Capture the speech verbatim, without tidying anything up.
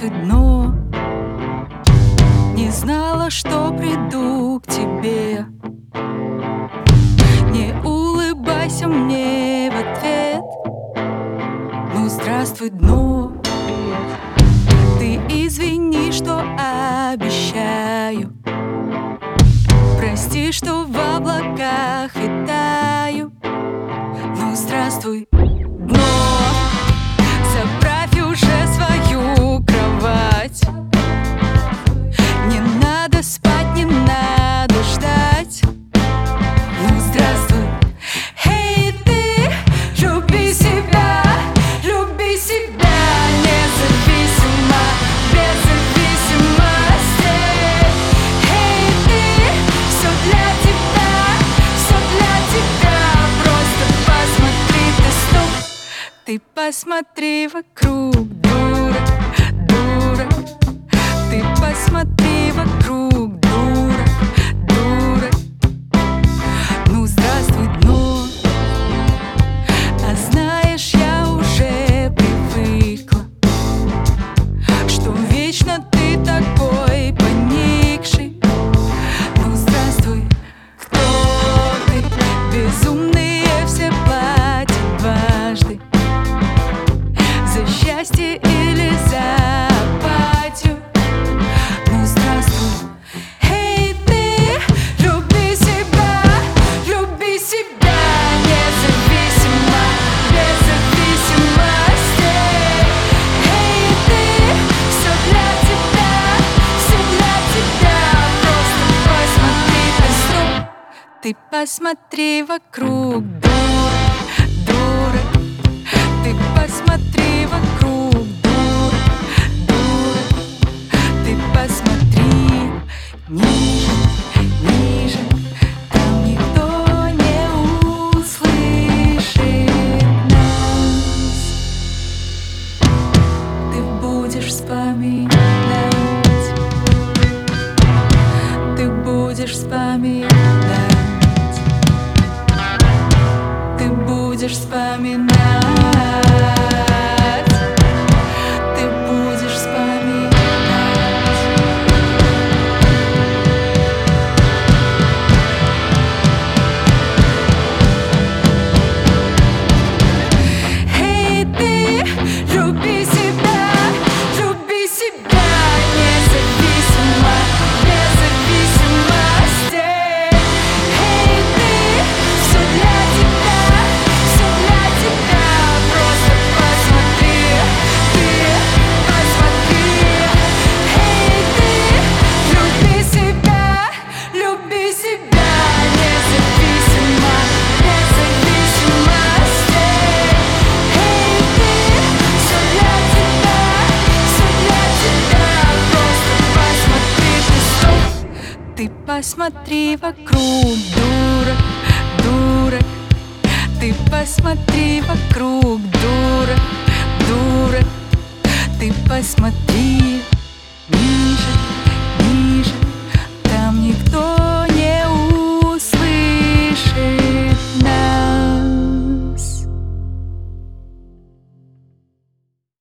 здравствуй, дно. Не знала, что приду к тебе. Не улыбайся мне в ответ. Ну, здравствуй, дно. Ты извини, что обещаю. Прости, что в облаках витаю. Ну, здравствуй, дно. Заправь уже свою кровать. Не надо спать, не надо ждать. Ну, здравствуй. Эй, ты, люби себя, люби себя независимо, без зависимости. Эй, ты, все для тебя, все для тебя. Просто посмотри, ты стоп. Ты посмотри вокруг, дура, дура. Ты посмотри вокруг, дура, дура. Ну, здравствуй, дно. А знаешь, я уже привыкла, что вечно ты такой поникший. Ну, здравствуй, кто ты? Безумные все платят дважды. За счастье или за апатию. Ну, здравствуй. Эй, ты, люби себя, люби себя независимо, без зависимости. Эй, ты, все для тебя, все для тебя. Просто посмотри, ты стоп. Ты посмотри вокруг, дура, дура. Ты посмотри вокруг, дура, дура. Ты посмотри ниже, ниже. Там никто не услышит нас. Ты будешь вспоминать. Ты будешь вспоминать. Ты будешь вспоминать. Ты будешь вспоминать. Эй, ты, люби себя, люби себя независимо, без зависимости. Эй, ты, все для тебя, все для тебя. Просто посмотри, ты посмотри. Эй, ты, люби себя, люби себя независимо, без зависимости. Эй, ты, все для тебя, все для тебя. Просто посмотри, ты стоп. Ты посмотри вокруг, дура, дура. Ты посмотри вокруг, дура, дура. Ты посмотри.